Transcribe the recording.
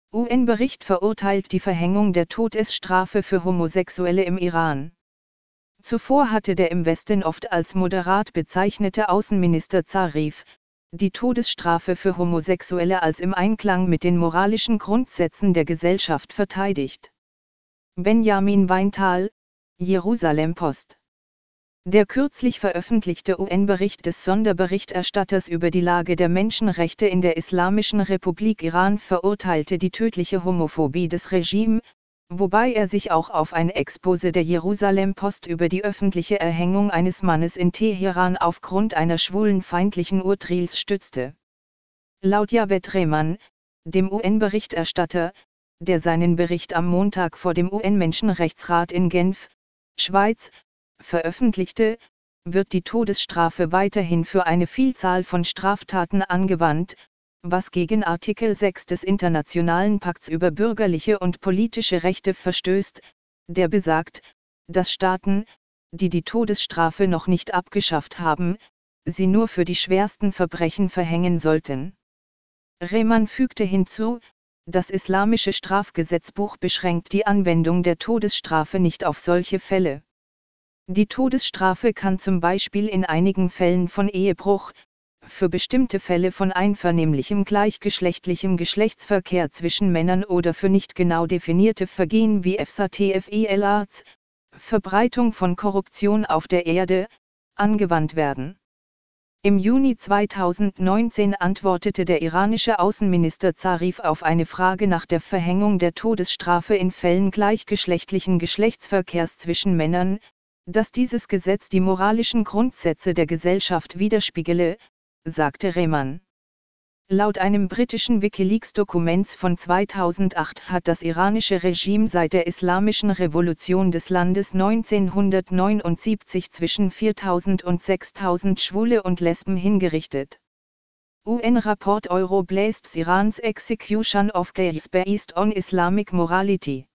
UN-Bericht verurteilt die Verhängung der Todesstrafe für Homosexuelle im Iran. Zuvor hatte der im Westen oft als moderat bezeichnete Außenminister Zarif die Todesstrafe für Homosexuelle als im Einklang mit den moralischen Grundsätzen der Gesellschaft verteidigt. Benjamin Weinthal, Jerusalem-Post. Der kürzlich veröffentlichte UN-Bericht des Sonderberichterstatters über die Lage der Menschenrechte in der Islamischen Republik Iran verurteilte die tödliche Homophobie des Regimes, wobei er sich auch auf ein Exposé der Jerusalem-Post über die öffentliche Erhängung eines Mannes in Teheran aufgrund einer schwulenfeindlichen Urteils stützte. Laut Javed Rehman, dem UN-Berichterstatter, der seinen Bericht am Montag vor dem UN-Menschenrechtsrat in Genf, Schweiz, veröffentlichte, wird die Todesstrafe weiterhin für eine Vielzahl von Straftaten angewandt, was gegen Artikel 6 des Internationalen Pakts über bürgerliche und politische Rechte verstößt, der besagt, dass Staaten, die die Todesstrafe noch nicht abgeschafft haben, sie nur für die schwersten Verbrechen verhängen sollten. Rehman fügte hinzu, das islamische Strafgesetzbuch beschränkt die Anwendung der Todesstrafe nicht auf solche Fälle. Die Todesstrafe kann zum Beispiel in einigen Fällen von Ehebruch, für bestimmte Fälle von einvernehmlichem gleichgeschlechtlichem Geschlechtsverkehr zwischen Männern oder für nicht genau definierte Vergehen wie FSATFELAZ, Verbreitung von Korruption auf der Erde, angewandt werden. Im Juni 2019 antwortete der iranische Außenminister Zarif auf eine Frage nach der Verhängung der Todesstrafe in Fällen gleichgeschlechtlichen Geschlechtsverkehrs zwischen Männern, dass dieses Gesetz die moralischen Grundsätze der Gesellschaft widerspiegele, sagte Rehman. Laut einem britischen WikiLeaks-Dokument von 2008 hat das iranische Regime seit der Islamischen Revolution des Landes 1979 zwischen 4.000 und 6.000 Schwule und Lesben hingerichtet. UN-Rapport Euro blasts Irans execution of gays based on Islamic morality.